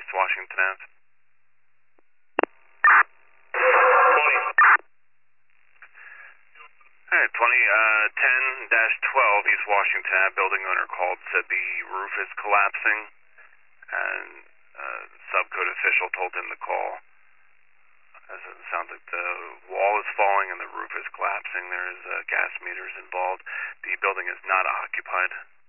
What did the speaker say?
East Washington Ave. 20. Hey, 10-12 East Washington Ave. Building owner called, said the roof is collapsing, and subcode official told him to call. It sounds like the wall is falling and the roof is collapsing. There's gas meters involved. The building is not occupied.